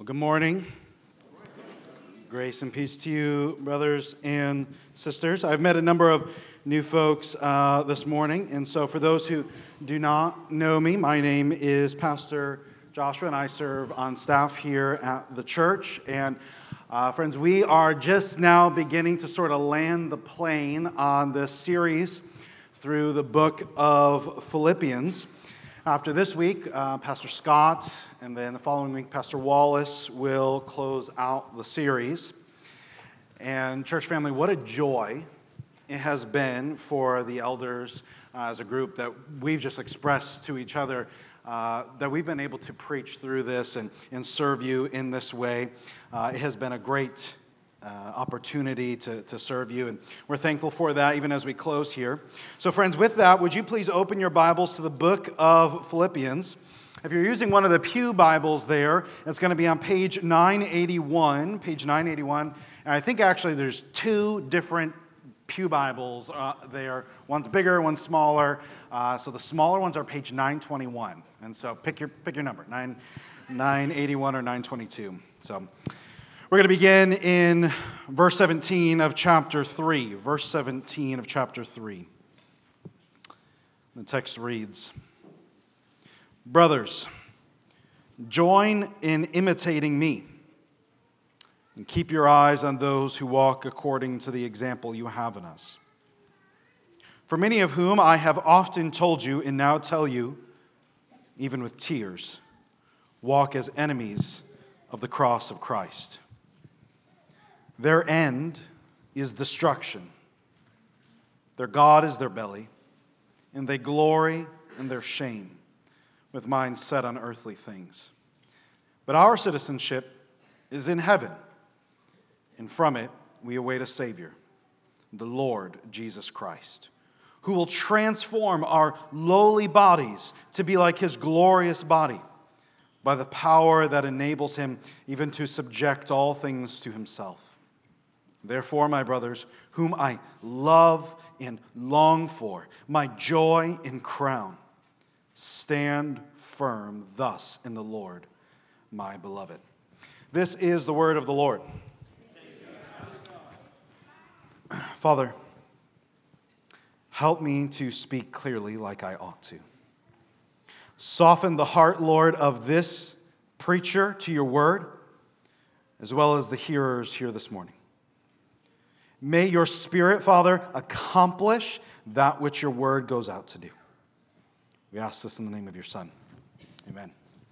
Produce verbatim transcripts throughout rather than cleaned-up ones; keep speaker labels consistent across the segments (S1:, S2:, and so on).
S1: Good morning. Grace and peace to you, brothers and sisters. I've met a number of new folks uh, this morning, and so for those who do not know me, my name is Pastor Joshua, and I serve on staff here at the church. And uh, friends, we are just now beginning to sort of land the plane on this series through the book of Philippians. After this week, uh, Pastor Scott, and then the following week, Pastor Wallace will close out the series. And church family, what a joy it has been for the elders uh, as a group that we've just expressed to each other uh, that we've been able to preach through this and, and serve you in this way. Uh, it has been a great Uh, opportunity to, to serve you, and we're thankful for that even as we close here. So friends, with that, would you please open your Bibles to the book of Philippians? If you're using one of the Pew Bibles there, it's going to be on page nine eighty-one, page nine eighty-one, and I think actually there's two different Pew Bibles uh, there. One's bigger, one's smaller, uh, so the smaller ones are page nine twenty-one, and so pick your pick your number, nine eighty-one or nine twenty-two. So we're going to begin in verse seventeen of chapter three. Verse seventeen of chapter three. The text reads, "Brothers, join in imitating me, and keep your eyes on those who walk according to the example you have in us. For many of whom I have often told you, and now tell you, even with tears, walk as enemies of the cross of Christ. Their end is destruction. Their God is their belly, and they glory in their shame, with minds set on earthly things. But our citizenship is in heaven, and from it we await a Savior, the Lord Jesus Christ, who will transform our lowly bodies to be like His glorious body, by the power that enables Him even to subject all things to Himself. Therefore, my brothers, whom I love and long for, my joy and crown, stand firm thus in the Lord, my beloved." This is the word of the Lord. Father, help me to speak clearly like I ought to. Soften the heart, Lord, of this preacher to your word, as well as the hearers here this morning. May your Spirit, Father, accomplish that which your word goes out to do. We ask this in the name of your Son. Amen.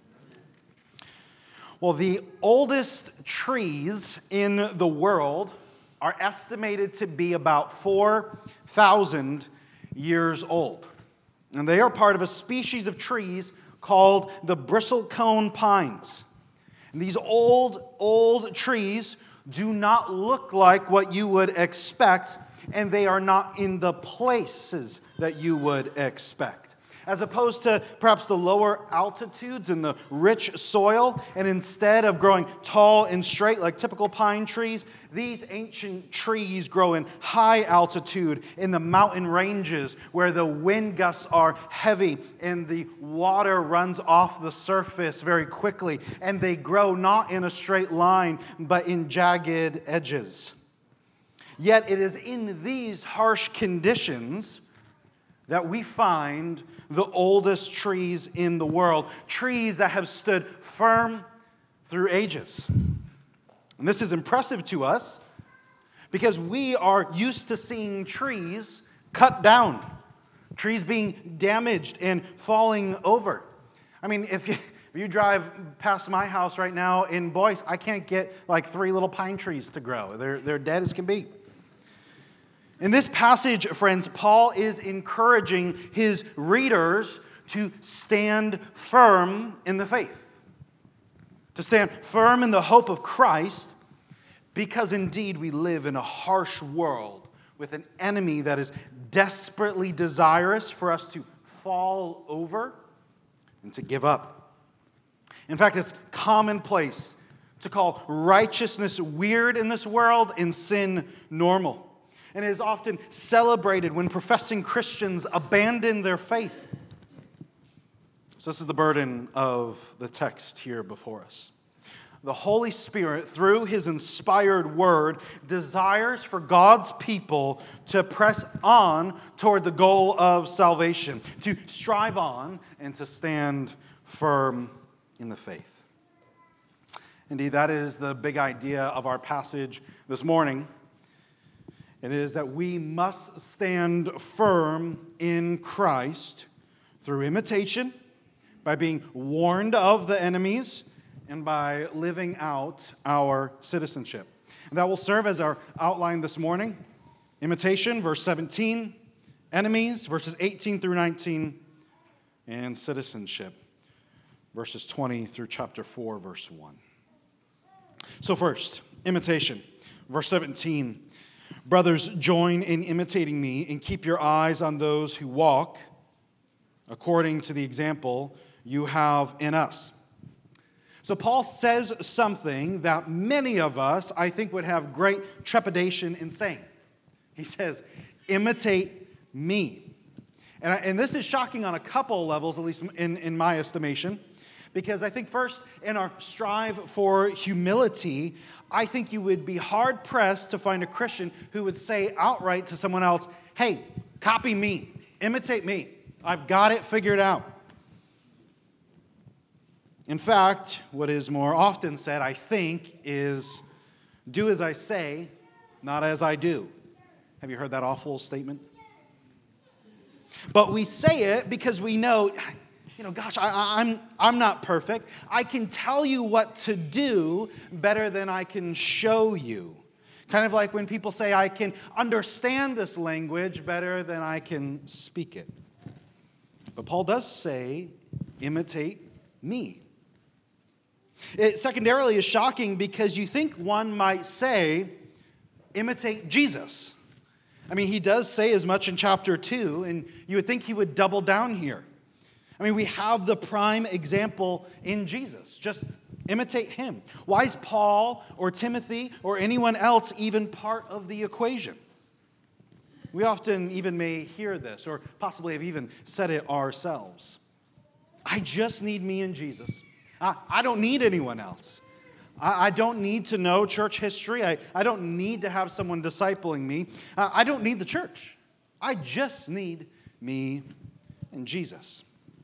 S1: Well, the oldest trees in the world are estimated to be about four thousand years old. And they are part of a species of trees called the bristlecone pines. And these old, old trees do not look like what you would expect, and they are not in the places that you would expect. As opposed to perhaps the lower altitudes and the rich soil, and instead of growing tall and straight like typical pine trees, these ancient trees grow in high altitude in the mountain ranges where the wind gusts are heavy and the water runs off the surface very quickly, and they grow not in a straight line but in jagged edges. Yet it is in these harsh conditions that we find the oldest trees in the world, trees that have stood firm through ages. And this is impressive to us because we are used to seeing trees cut down, trees being damaged and falling over. I mean, if you, if you drive past my house right now in Boyce, I can't get like three little pine trees to grow. They're, they're dead as can be. In this passage, friends, Paul is encouraging his readers to stand firm in the faith, to stand firm in the hope of Christ, because indeed we live in a harsh world with an enemy that is desperately desirous for us to fall over and to give up. In fact, it's commonplace to call righteousness weird in this world and sin normal. And it is often celebrated when professing Christians abandon their faith. So this is the burden of the text here before us. the Holy Spirit, through his inspired word, desires for God's people to press on toward the goal of salvation, to strive on and to stand firm in the faith. Indeed, that is the big idea of our passage this morning. It is that we must stand firm in Christ through imitation, by being warned of the enemies, and by living out our citizenship. And that will serve as our outline this morning. Imitation, verse seventeen. Enemies, verses eighteen through nineteen. And citizenship, verses twenty through chapter four, verse one. So first, imitation. Verse seventeen. Brothers, join in imitating me and keep your eyes on those who walk according to the example you have in us. So Paul says something that many of us, I think, would have great trepidation in saying. He says, imitate me. And, I, and this is shocking on a couple of levels, at least in, in my estimation, because I think first, in our strive for humility, I think you would be hard-pressed to find a Christian who would say outright to someone else, hey, copy me, imitate me. I've got it figured out. In fact, what is more often said, I think, is do as I say, not as I do. Have you heard that awful statement? But we say it because we know, you know, gosh, I, I'm, I'm not perfect. I can tell you what to do better than I can show you. Kind of like when people say, I can understand this language better than I can speak it. But Paul does say, imitate me. It secondarily is shocking because you think one might say, imitate Jesus. I mean, he does say as much in chapter two, and you would think he would double down here. I mean, we have the prime example in Jesus. Just imitate him. Why is Paul or Timothy or anyone else even part of the equation? We often even may hear this, or possibly have even said it ourselves. I just need me and Jesus. I, I don't need anyone else. I, I don't need to know church history. I, I don't need to have someone discipling me. Uh, I don't need the church. I just need me and Jesus.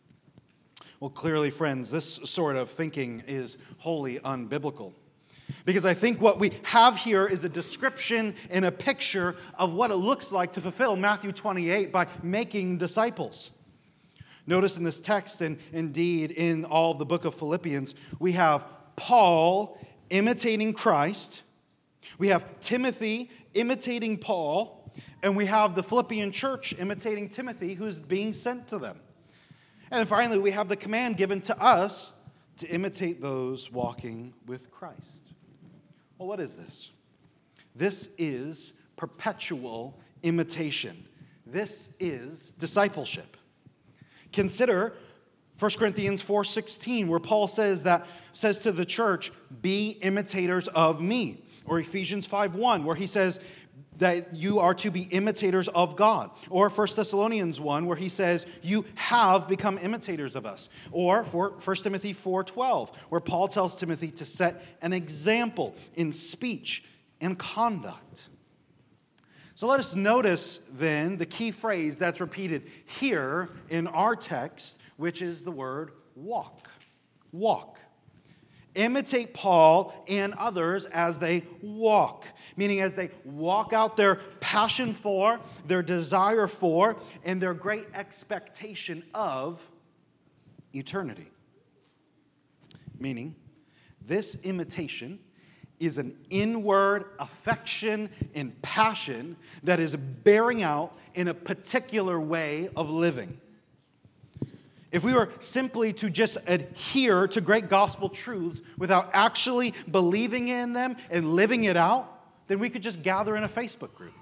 S1: Well, clearly, friends, this sort of thinking is wholly unbiblical. Because I think what we have here is a description and a picture of what it looks like to fulfill Matthew twenty-eight by making disciples. Notice in this text, and indeed in all of the book of Philippians, we have Paul imitating Christ, we have Timothy imitating Paul, and we have the Philippian church imitating Timothy, who's being sent to them. And finally, we have the command given to us to imitate those walking with Christ. Well, what is this? This is perpetual imitation. This is discipleship. Consider First Corinthians four sixteen, where Paul says that says to the church, be imitators of me. Or Ephesians five one, where he says that you are to be imitators of God. Or First Thessalonians one, where he says, you have become imitators of us. Or for First Timothy four twelve, where Paul tells Timothy to set an example in speech and conduct. So let us notice then the key phrase that's repeated here in our text, which is the word walk. Walk. Imitate Paul and others as they walk, meaning as they walk out their passion for, their desire for, and their great expectation of eternity. Meaning, this imitation is an inward affection and passion that is bearing out in a particular way of living. If we were simply to just adhere to great gospel truths without actually believing in them and living it out, then we could just gather in a Facebook group.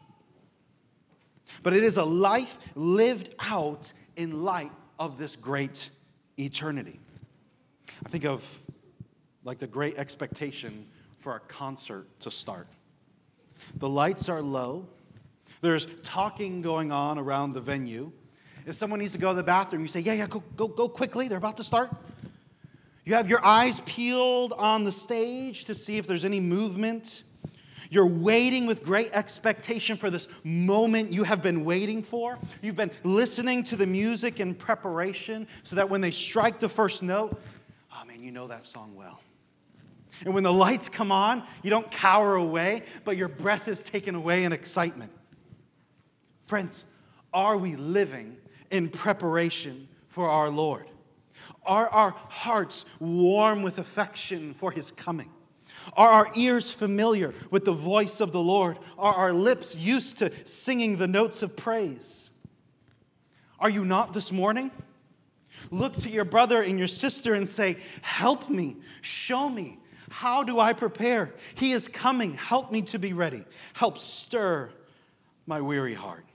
S1: But it is a life lived out in light of this great eternity. I think of like the great expectation for a concert to start. The lights are low. There's talking going on around the venue. If someone needs to go to the bathroom, you say, yeah, yeah, go, go, go quickly. They're about to start. You have your eyes peeled on the stage to see if there's any movement. You're waiting with great expectation for this moment you have been waiting for. You've been listening to the music in preparation so that when they strike the first note, oh man, you know that song well. And when the lights come on, you don't cower away, but your breath is taken away in excitement. Friends, are we living in preparation for our Lord? Are our hearts warm with affection for his coming? Are our ears familiar with the voice of the Lord? Are our lips used to singing the notes of praise? Are you not this morning? Look to your brother and your sister and say, help me, show me. How do I prepare? He is coming. Help me to be ready. Help stir my weary heart.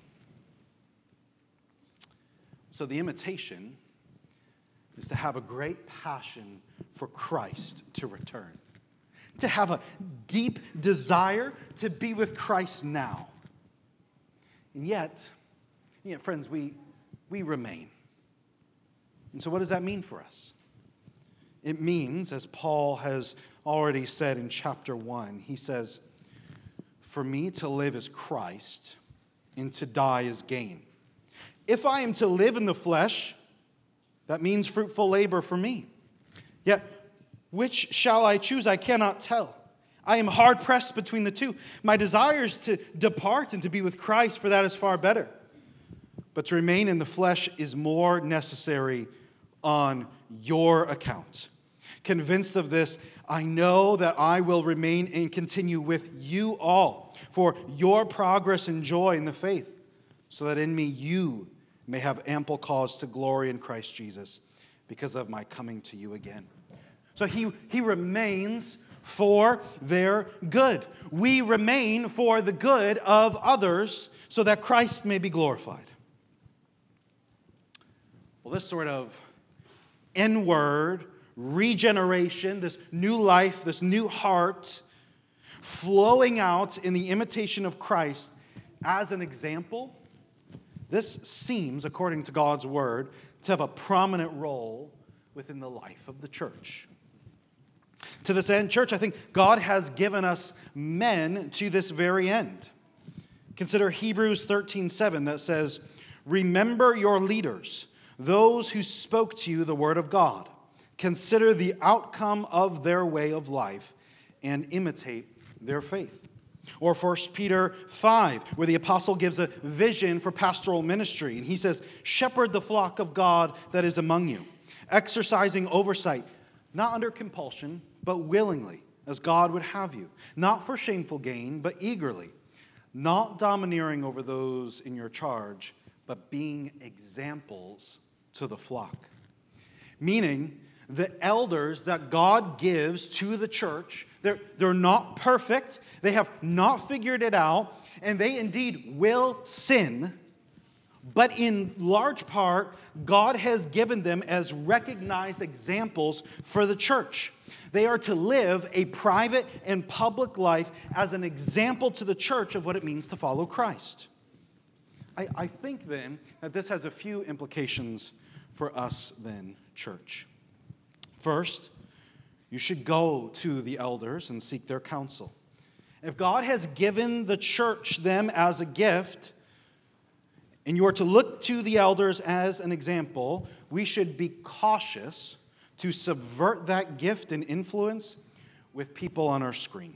S1: So the invitation is to have a great passion for Christ to return. To have a deep desire to be with Christ now. And yet, yet friends, we, we remain. And so what does that mean for us? It means, as Paul has already said in chapter one, he says, for me to live is Christ, and to die is gain. If I am to live in the flesh, that means fruitful labor for me. Yet, which shall I choose? I cannot tell. I am hard pressed between the two. My desire is to depart and to be with Christ, for that is far better. But to remain in the flesh is more necessary on your account. Convinced of this, I know that I will remain and continue with you all for your progress and joy in the faith, so that in me you may have ample cause to glory in Christ Jesus because of my coming to you again. So he, he remains for their good. We remain for the good of others so that Christ may be glorified. Well, this sort of inward regeneration, this new life, this new heart, flowing out in the imitation of Christ as an example, this seems, according to God's word, to have a prominent role within the life of the church. To this end, church, I think God has given us men to this very end. Consider Hebrews thirteen seven that says, remember your leaders, those who spoke to you the word of God. Consider the outcome of their way of life and imitate their faith. Or First Peter five, where the apostle gives a vision for pastoral ministry. And he says, shepherd the flock of God that is among you, exercising oversight, not under compulsion, but willingly, as God would have you. Not for shameful gain, but eagerly. Not domineering over those in your charge, but being examples to the flock. Meaning, the elders that God gives to the church, they're, they're not perfect, they have not figured it out, and they indeed will sin, but in large part, God has given them as recognized examples for the church. They are to live a private and public life as an example to the church of what it means to follow Christ. I, I think then that this has a few implications for us then, church. First, you should go to the elders and seek their counsel. If God has given the church them as a gift, and you are to look to the elders as an example, we should be cautious to subvert that gift and influence with people on our screen.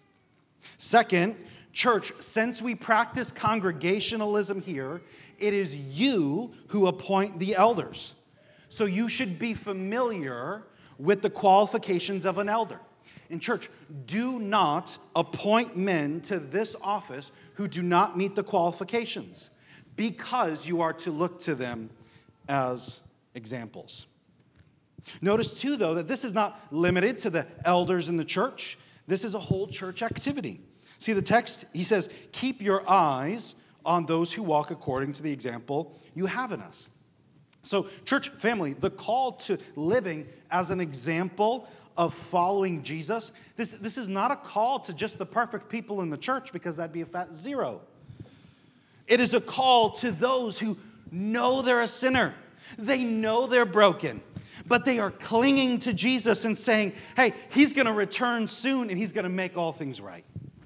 S1: Second, church, since we practice congregationalism here, it is you who appoint the elders. So you should be familiar with the qualifications of an elder. In church, do not appoint men to this office who do not meet the qualifications, because you are to look to them as examples. Notice too, though, that this is not limited to the elders in the church. This is a whole church activity. See the text, he says, keep your eyes on those who walk according to the example you have in us. So, church family, the call to living as an example of following Jesus, this, this is not a call to just the perfect people in the church, because that'd be a fat zero. It is a call to those who know they're a sinner. They know they're broken, But they are clinging to Jesus and saying, hey, he's going to return soon and he's going to make all things right.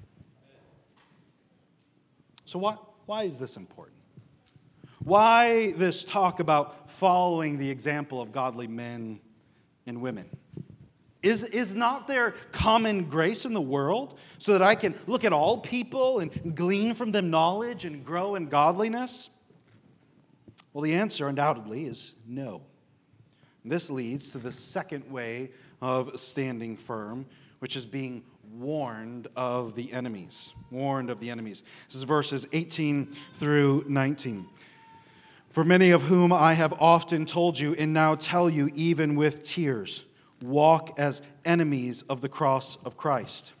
S1: So why, why is this important? Why this talk about following the example of godly men and women? Is, is not there common grace in the world so that I can look at all people and glean from them knowledge and grow in godliness? Well, the answer undoubtedly is no. This leads to the second way of standing firm, which is being warned of the enemies. Warned of the enemies. This is verses eighteen through nineteen. For many of whom I have often told you, and now tell you even with tears, walk as enemies of the cross of Christ.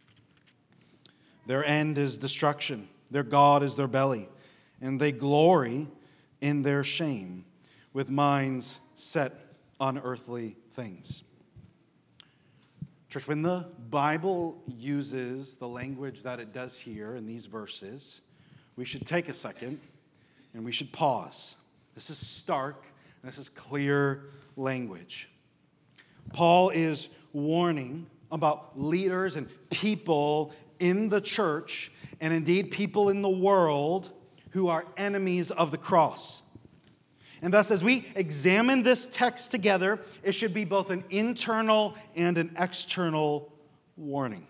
S1: Their end is destruction. Their God is their belly, and they glory in their shame, with minds set on earthly things. Church, when the Bible uses the language that it does here in these verses, we should take a second and we should pause. This is stark and this is clear language. Paul is warning about leaders and people in the church, and indeed people in the world, who are enemies of the cross. And thus, as we examine this text together, it should be both an internal and an external warning.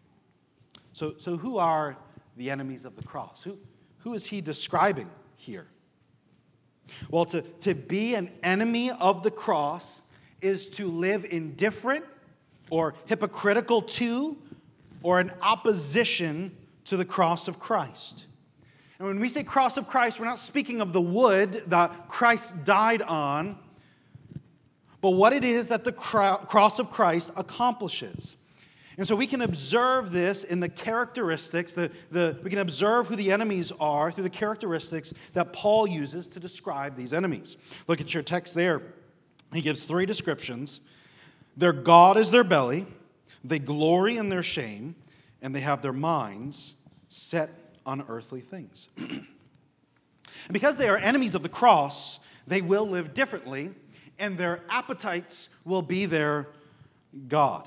S1: So, so who are the enemies of the cross? Who, who is he describing here? Well, to, to be an enemy of the cross is to live indifferent or hypocritical to or in opposition to the cross of Christ. And when we say cross of Christ, we're not speaking of the wood that Christ died on, but what it is that the cross of Christ accomplishes. And so we can observe this in the characteristics, the, the, we can observe who the enemies are through the characteristics that Paul uses to describe these enemies. Look at your text there. He gives three descriptions. Their God is their belly, they glory in their shame, and they have their minds set on earthly things. And because they are enemies of the cross, they will live differently, and their appetites will be their God.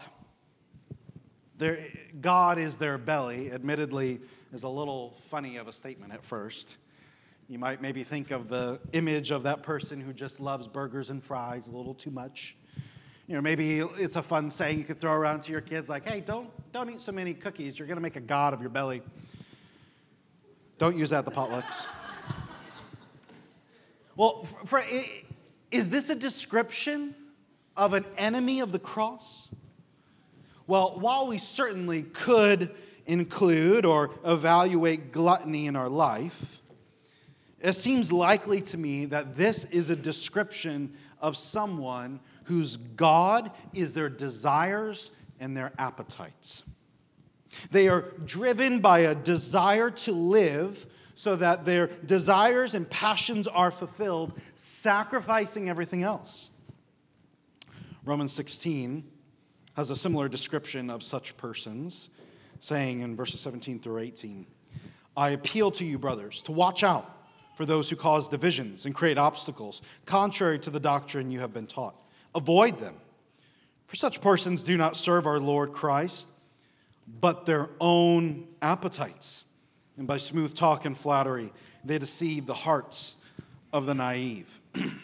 S1: Their God is their belly, admittedly, is a little funny of a statement at first. You might maybe think of the image of that person who just loves burgers and fries a little too much. You know, maybe it's a fun saying you could throw around to your kids like, hey, don't, don't eat so many cookies. You're going to make a god of your belly. Don't use that at the potlucks. Well, for, is this a description of an enemy of the cross? Well, while we certainly could include or evaluate gluttony in our life, it seems likely to me that this is a description of someone whose God is their desires and their appetites. They are driven by a desire to live so that their desires and passions are fulfilled, sacrificing everything else. Romans sixteen has a similar description of such persons, saying in verses seventeen through eighteen, I appeal to you, brothers, to watch out for those who cause divisions and create obstacles, contrary to the doctrine you have been taught. Avoid them. For such persons do not serve our Lord Christ, but their own appetites. And by smooth talk and flattery, they deceive the hearts of the naive.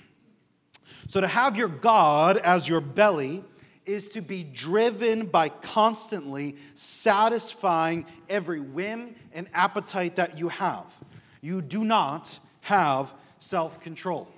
S1: So to have your God as your belly is to be driven by constantly satisfying every whim and appetite that you have. You do not have self-control.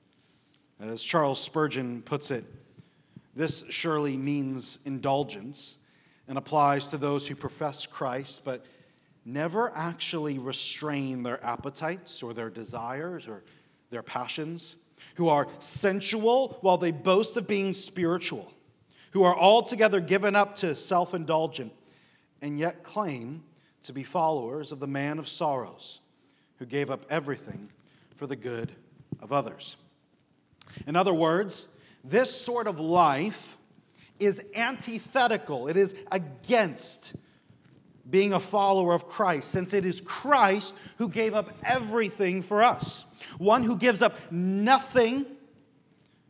S1: As Charles Spurgeon puts it, this surely means indulgence and applies to those who profess Christ, but never actually restrain their appetites or their desires or their passions, who are sensual while they boast of being spiritual, who are altogether given up to self-indulgent, and yet claim to be followers of the man of sorrows, who gave up everything for the good of others. In other words, this sort of life is antithetical. It is against being a follower of Christ, since it is Christ who gave up everything for us. One who gives up nothing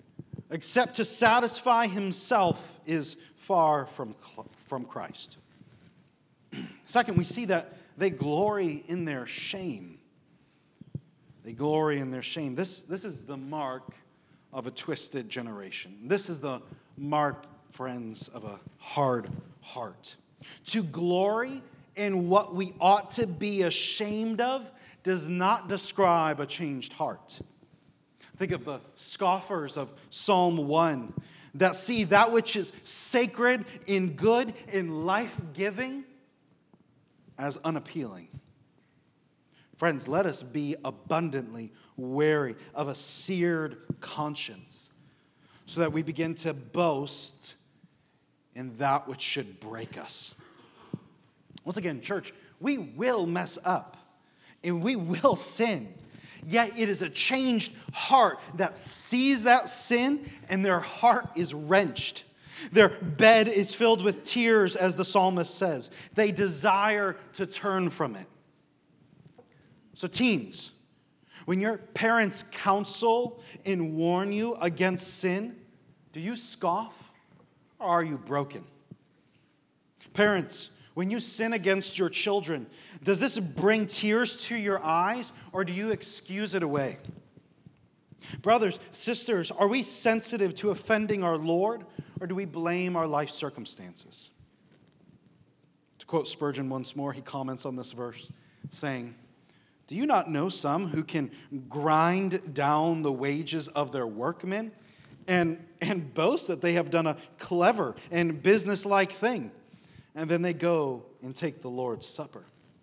S1: except to satisfy himself is far from, from Christ. Second, we see that they glory in their shame. They glory in their shame. This, this is the mark of a twisted generation. This is the mark, friends, of a hard heart. To glory in what we ought to be ashamed of does not describe a changed heart. Think of the scoffers of Psalm one that see that which is sacred and good and life-giving as unappealing. Friends, let us be abundantly wary of a seared conscience so that we begin to boast in that which should break us. Once again, church, we will mess up and we will sin. Yet it is a changed heart that sees that sin and their heart is wrenched. Their bed is filled with tears, as the psalmist says. They desire to turn from it. So teens, when your parents counsel and warn you against sin, do you scoff or are you broken? Parents, when you sin against your children, does this bring tears to your eyes or do you excuse it away? Brothers, sisters, are we sensitive to offending our Lord or do we blame our life circumstances? To quote Spurgeon once more, he comments on this verse saying, "Do you not know some who can grind down the wages of their workmen and, and boast that they have done a clever and businesslike thing? And then they go and take the Lord's Supper."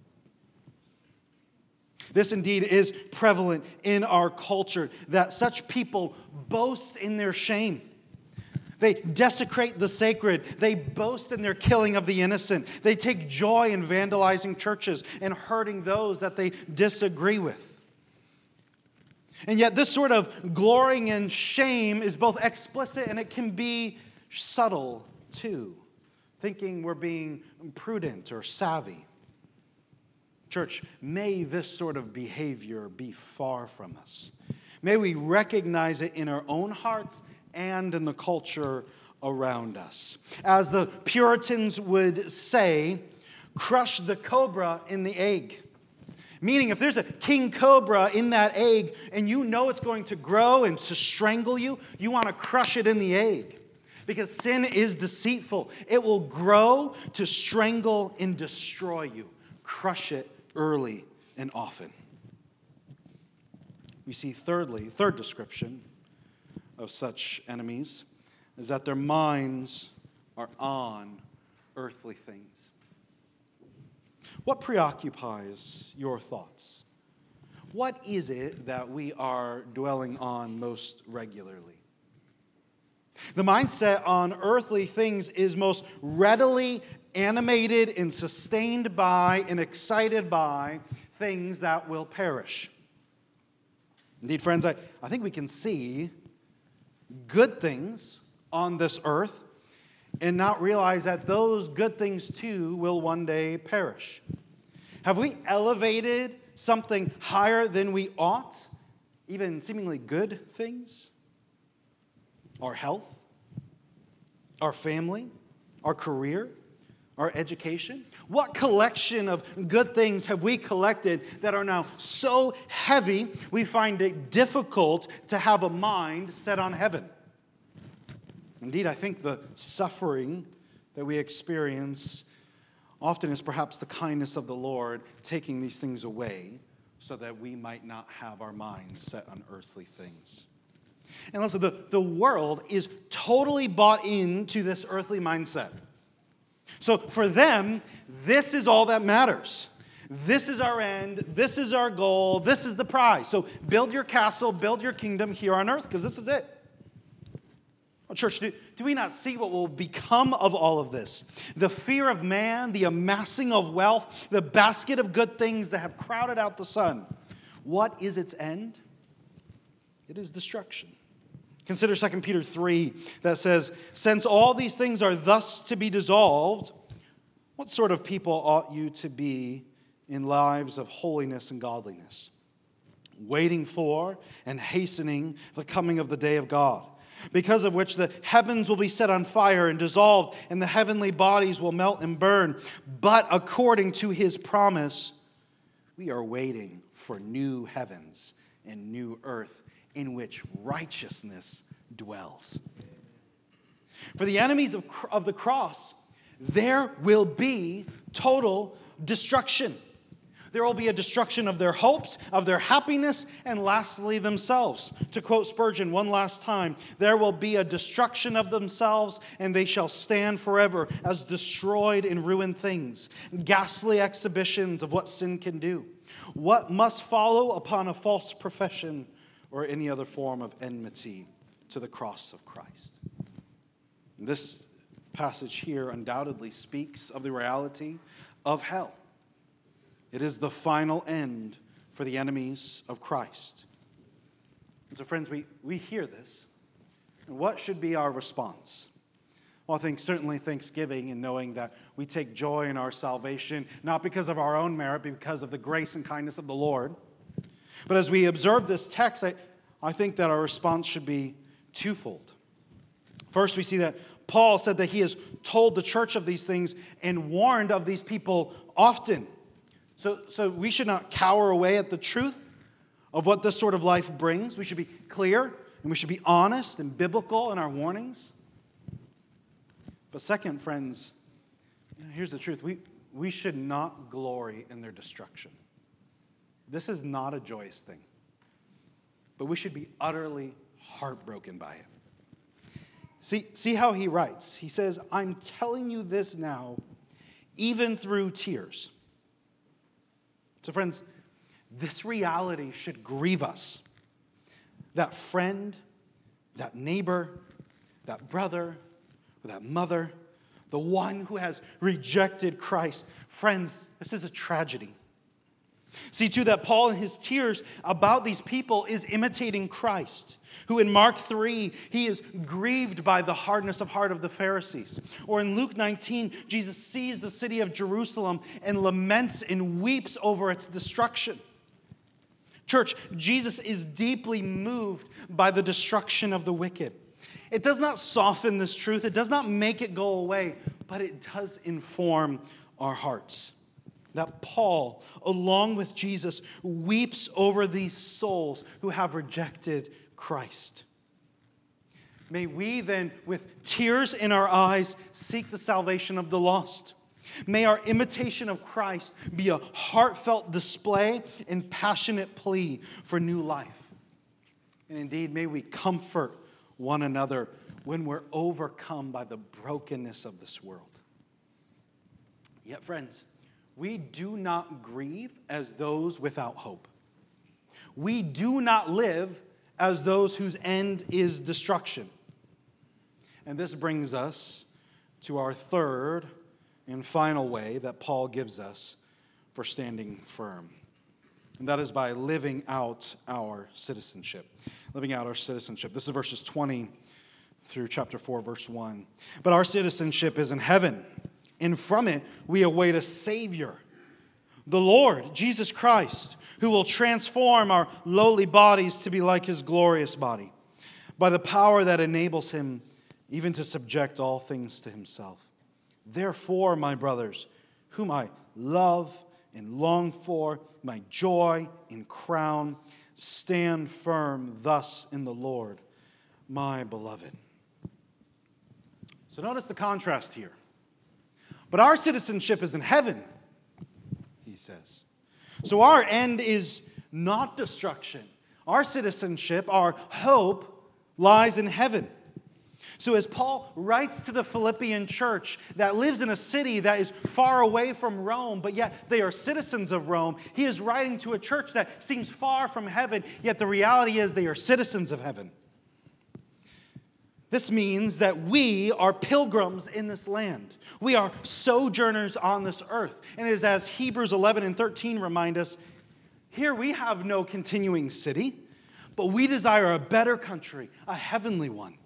S1: This indeed is prevalent in our culture, that such people boast in their shame. They desecrate the sacred. They boast in their killing of the innocent. They take joy in vandalizing churches and hurting those that they disagree with. And yet this sort of glorying in shame is both explicit and it can be subtle too, thinking we're being prudent or savvy. Church, may this sort of behavior be far from us. May we recognize it in our own hearts and in the culture around us. As the Puritans would say, crush the cobra in the egg. Meaning, if there's a king cobra in that egg and you know it's going to grow and to strangle you, you want to crush it in the egg. Because sin is deceitful. It will grow to strangle and destroy you. Crush it early and often. We see thirdly, third description of such enemies is that their minds are on earthly things. What preoccupies your thoughts? What is it that we are dwelling on most regularly? The mindset on earthly things is most readily animated and sustained by and excited by things that will perish. Indeed, friends, I, I think we can see good things on this earth and not realize that those good things too will one day perish. Have we elevated something higher than we ought? Even seemingly good things? Our health? Our family? Our career? Our education? What collection of good things have we collected that are now so heavy we find it difficult to have a mind set on heaven? Indeed, I think the suffering that we experience often is perhaps the kindness of the Lord taking these things away so that we might not have our minds set on earthly things. And listen, the, the world is totally bought into this earthly mindset. So for them, this is all that matters. This is our end. This is our goal. This is the prize. So build your castle, build your kingdom here on earth, because this is it. Well, church, do, do we not see what will become of all of this? The fear of man, the amassing of wealth, the basket of good things that have crowded out the sun. What is its end? It is destruction. Consider Second Peter three that says, since all these things are thus to be dissolved, what sort of people ought you to be in lives of holiness and godliness, waiting for and hastening the coming of the day of God, because of which the heavens will be set on fire and dissolved, and the heavenly bodies will melt and burn. But according to his promise, we are waiting for new heavens and new earth in which righteousness dwells. For the enemies of, of the cross, there will be total destruction. There will be a destruction of their hopes, of their happiness, and lastly, themselves. To quote Spurgeon one last time, there will be a destruction of themselves, and they shall stand forever as destroyed and ruined things, ghastly exhibitions of what sin can do, what must follow upon a false profession or any other form of enmity to the cross of Christ. This passage here undoubtedly speaks of the reality of hell. It is the final end for the enemies of Christ. And so, friends, we, we hear this. And what should be our response? Well, I think certainly thanksgiving and knowing that we take joy in our salvation, not because of our own merit, but because of the grace and kindness of the Lord. But as we observe this text, I, I think that our response should be twofold. First, we see that Paul said that he has told the church of these things and warned of these people often. So, so we should not cower away at the truth of what this sort of life brings. We should be clear and we should be honest and biblical in our warnings. But second, friends, here's the truth. We, we should not glory in their destruction. This is not a joyous thing. But we should be utterly heartbroken by it. See, see how he writes. He says, I'm telling you this now, even through tears. So friends, this reality should grieve us. That friend, that neighbor, that brother, or that mother, the one who has rejected Christ. Friends, this is a tragedy. See, too, that Paul in his tears about these people is imitating Christ, who in Mark three, he is grieved by the hardness of heart of the Pharisees. Or in Luke nineteen, Jesus sees the city of Jerusalem and laments and weeps over its destruction. Church, Jesus is deeply moved by the destruction of the wicked. It does not soften this truth. It does not make it go away, but it does inform our hearts. That Paul, along with Jesus, weeps over these souls who have rejected Christ. May we then, with tears in our eyes, seek the salvation of the lost. May our imitation of Christ be a heartfelt display and passionate plea for new life. And indeed, may we comfort one another when we're overcome by the brokenness of this world. Yet, friends, we do not grieve as those without hope. We do not live as those whose end is destruction. And this brings us to our third and final way that Paul gives us for standing firm. And that is by living out our citizenship. Living out our citizenship. This is verses twenty through chapter four, verse one. But our citizenship is in heaven, and from it we await a Savior, the Lord, Jesus Christ, who will transform our lowly bodies to be like his glorious body, by the power that enables him even to subject all things to himself. Therefore, my brothers, whom I love and long for, my joy and crown, stand firm thus in the Lord, my beloved. So notice the contrast here. But our citizenship is in heaven, he says. So our end is not destruction. Our citizenship, our hope, lies in heaven. So as Paul writes to the Philippian church that lives in a city that is far away from Rome, but yet they are citizens of Rome, he is writing to a church that seems far from heaven, yet the reality is they are citizens of heaven. This means that we are pilgrims in this land. We are sojourners on this earth. And it is as Hebrews eleven and thirteen remind us, here we have no continuing city, but we desire a better country, a heavenly one.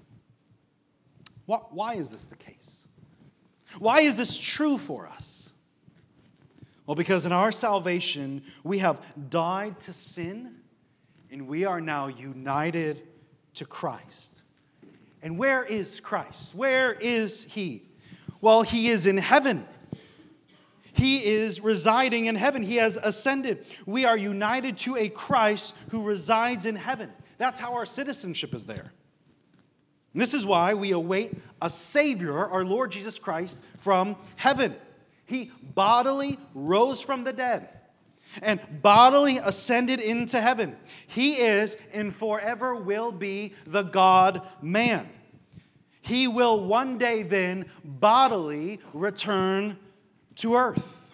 S1: Why is this the case? Why is this true for us? Well, because in our salvation, we have died to sin, and we are now united to Christ. And where is Christ? Where is he? Well, he is in heaven. He is residing in heaven. He has ascended. We are united to a Christ who resides in heaven. That's how our citizenship is there. And this is why we await a Savior, our Lord Jesus Christ, from heaven. He bodily rose from the dead and bodily ascended into heaven. He is and forever will be the God-man. He will one day then bodily return to earth.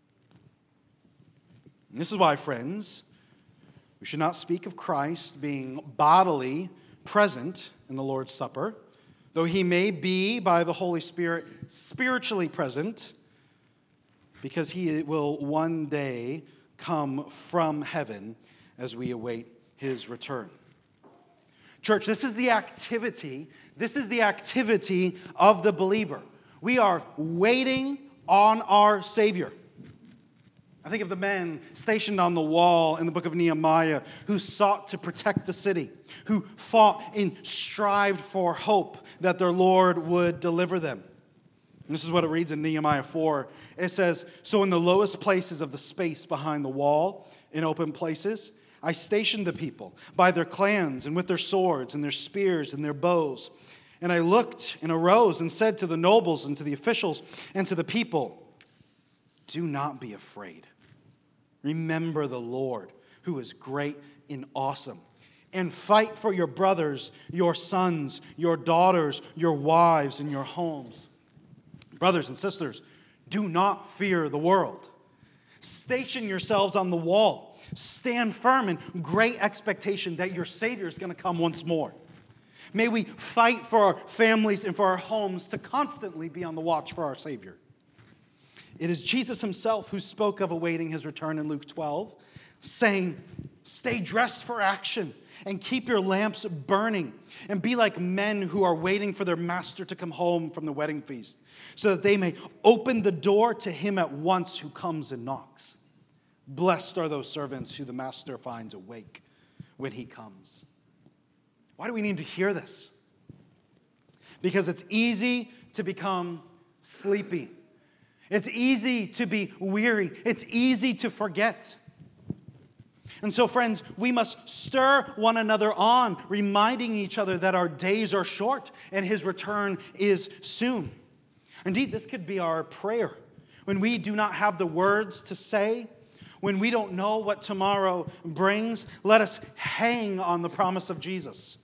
S1: And this is why, friends, we should not speak of Christ being bodily present in the Lord's Supper, though he may be, by the Holy Spirit, spiritually present, because he will one day come from heaven as we await his return. Church, this is the activity, this is the activity of the believer. We are waiting on our Savior. I think of the men stationed on the wall in the book of Nehemiah who sought to protect the city, who fought and strived for hope that their Lord would deliver them. And this is what it reads in Nehemiah four. It says, "So in the lowest places of the space behind the wall, in open places, I stationed the people by their clans and with their swords and their spears and their bows. And I looked and arose and said to the nobles and to the officials and to the people, 'Do not be afraid. Remember the Lord, who is great and awesome. And fight for your brothers, your sons, your daughters, your wives, and your homes.'" Brothers and sisters, do not fear the world. Station yourselves on the wall. Stand firm in great expectation that your Savior is going to come once more. May we fight for our families and for our homes to constantly be on the watch for our Savior. It is Jesus himself who spoke of awaiting his return in Luke twelve, saying, "Stay dressed for action and keep your lamps burning and be like men who are waiting for their master to come home from the wedding feast, so that they may open the door to him at once who comes and knocks. Blessed are those servants who the master finds awake when he comes." Why do we need to hear this? Because it's easy to become sleepy. It's easy to be weary. It's easy to forget. And so, friends, we must stir one another on, reminding each other that our days are short and his return is soon. Indeed, this could be our prayer. When we do not have the words to say, when we don't know what tomorrow brings, let us hang on the promise of Jesus.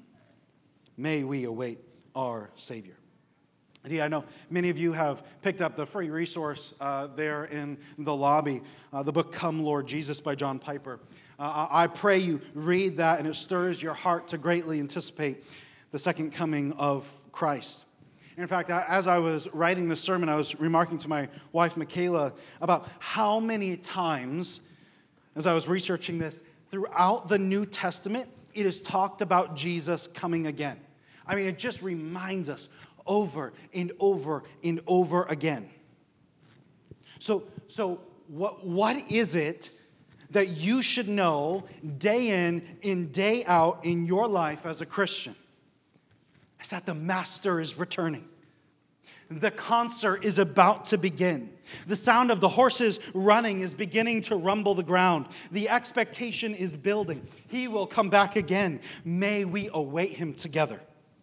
S1: May we await our Savior. Indeed, I know many of you have picked up the free resource uh, there in the lobby, uh, the book Come, Lord Jesus by John Piper. Uh, I pray you read that and it stirs your heart to greatly anticipate the second coming of Christ. In fact, as I was writing this sermon, I was remarking to my wife, Michaela, about how many times, as I was researching this, throughout the New Testament, it is talked about Jesus coming again. I mean, it just reminds us over and over and over again. So, so what, what is it that you should know day in and day out in your life as a Christian? It's that the Master is returning. The concert is about to begin. The sound of the horses running is beginning to rumble the ground. The expectation is building. He will come back again. May we await him together.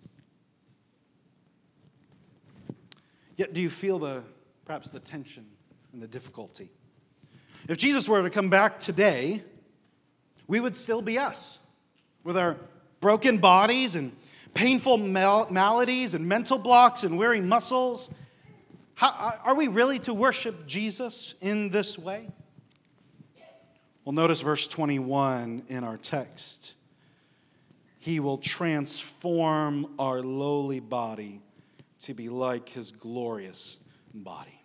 S1: Yet do you feel the perhaps the tension and the difficulty? If Jesus were to come back today, we would still be us, with our broken bodies and painful mal- maladies and mental blocks and weary muscles. How, are we really to worship Jesus in this way? Well, notice verse twenty-one in our text. He will transform our lowly body to be like his glorious body.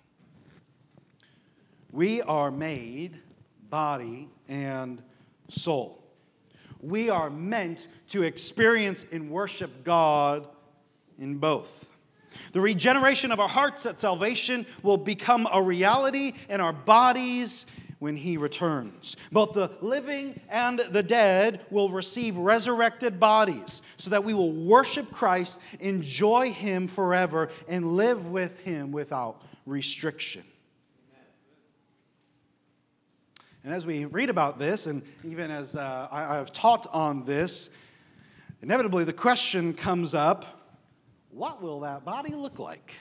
S1: We are made body and soul. We are meant to experience and worship God in both. The regeneration of our hearts at salvation will become a reality, and our bodies when he returns. Both the living and the dead will receive resurrected bodies so that we will worship Christ, enjoy him forever, and live with him without restriction. And as we read about this, and even as uh, I, I've taught on this, inevitably the question comes up, what will that body look like?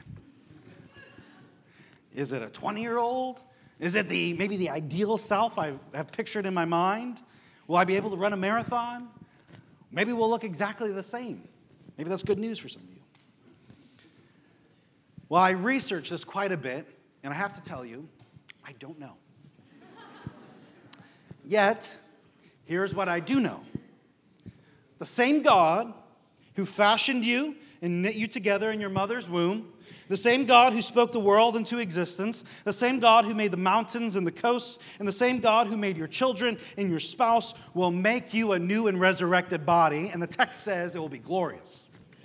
S1: Is it a twenty-year-old? Is it the maybe the ideal self I have pictured in my mind? Will I be able to run a marathon? Maybe we'll look exactly the same. Maybe that's good news for some of you. Well, I researched this quite a bit, and I have to tell you, I don't know. Yet, here's what I do know. The same God who fashioned you and knit you together in your mother's womb, the same God who spoke the world into existence, the same God who made the mountains and the coasts, and the same God who made your children and your spouse will make you a new and resurrected body, and the text says it will be glorious.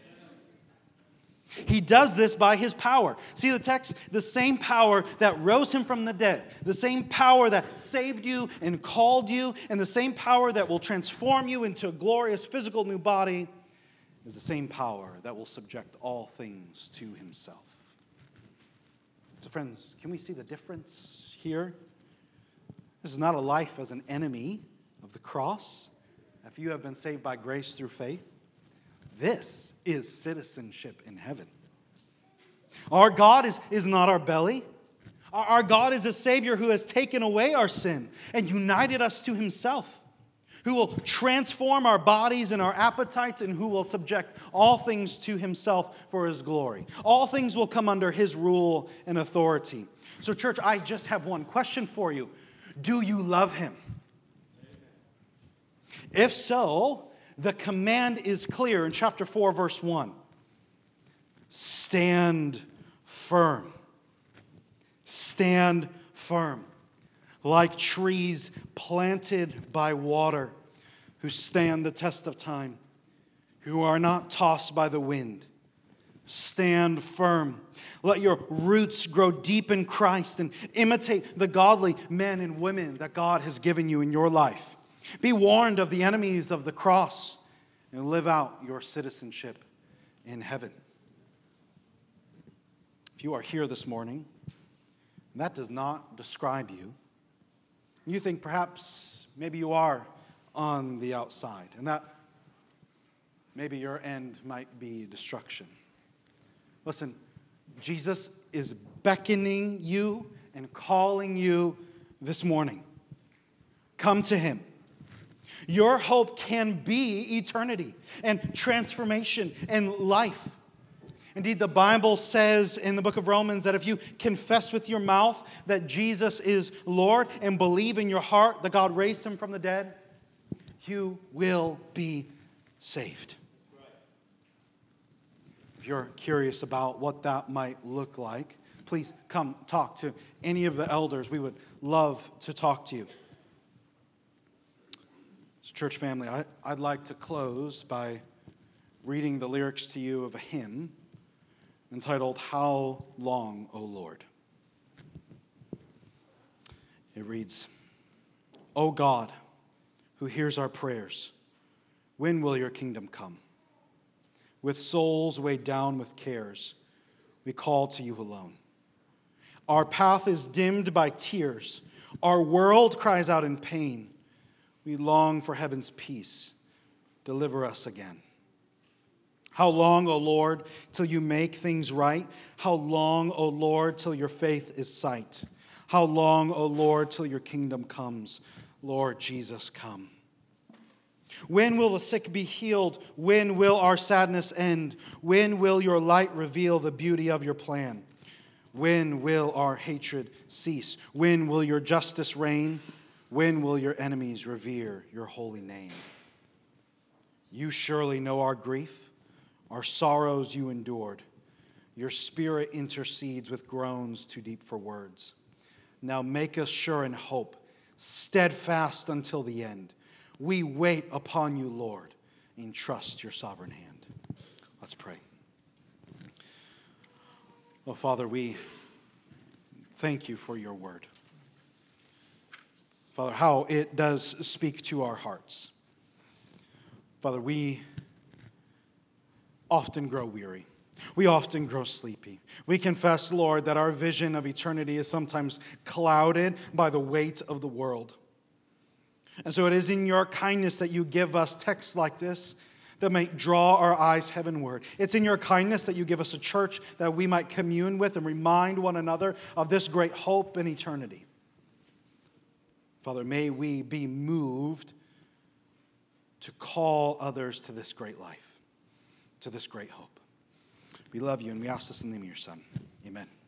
S1: He does this by his power. See the text? The same power that rose him from the dead, the same power that saved you and called you, and the same power that will transform you into a glorious physical new body is the same power that will subject all things to himself. So friends, can we see the difference here? This is not a life as an enemy of the cross. If you have been saved by grace through faith, this is citizenship in heaven. Our God is, is not our belly. Our, our God is a Savior who has taken away our sin and united us to himself, who will transform our bodies and our appetites, and who will subject all things to himself for his glory. All things will come under his rule and authority. So, church, I just have one question for you. Do you love him? If so, the command is clear in chapter four, verse one. Stand firm. Stand firm. Like trees planted by water, who stand the test of time, who are not tossed by the wind. Stand firm. Let your roots grow deep in Christ and imitate the godly men and women that God has given you in your life. Be warned of the enemies of the cross and live out your citizenship in heaven. If you are here this morning, and that does not describe you, you think perhaps maybe you are on the outside, and that maybe your end might be destruction. Listen, Jesus is beckoning you and calling you this morning. Come to him. Your hope can be eternity and transformation and life. Indeed, the Bible says in the book of Romans that if you confess with your mouth that Jesus is Lord and believe in your heart that God raised him from the dead, you will be saved. If you're curious about what that might look like, please come talk to any of the elders. We would love to talk to you. So, church family, I, I'd like to close by reading the lyrics to you of a hymn entitled, How Long, O Lord? It reads, O God, who hears our prayers, when will your kingdom come? With souls weighed down with cares, we call to you alone. Our path is dimmed by tears. Our world cries out in pain. We long for heaven's peace. Deliver us again. How long, O Lord, till you make things right? How long, O Lord, till your faith is sight? How long, O Lord, till your kingdom comes? Lord Jesus, come. When will the sick be healed? When will our sadness end? When will your light reveal the beauty of your plan? When will our hatred cease? When will your justice reign? When will your enemies revere your holy name? You surely know our grief, our sorrows you endured. Your spirit intercedes with groans too deep for words. Now make us sure in hope, steadfast until the end. We wait upon you, Lord, and trust your sovereign hand. Let's pray. Oh, Father, we thank you for your word. Father, how it does speak to our hearts. Father, we often grow weary. We often grow sleepy. We confess, Lord, that our vision of eternity is sometimes clouded by the weight of the world. And so it is in your kindness that you give us texts like this that might draw our eyes heavenward. It's in your kindness that you give us a church that we might commune with and remind one another of this great hope in eternity. Father, may we be moved to call others to this great life, to this great hope. We love you, and we ask this in the name of your Son. Amen.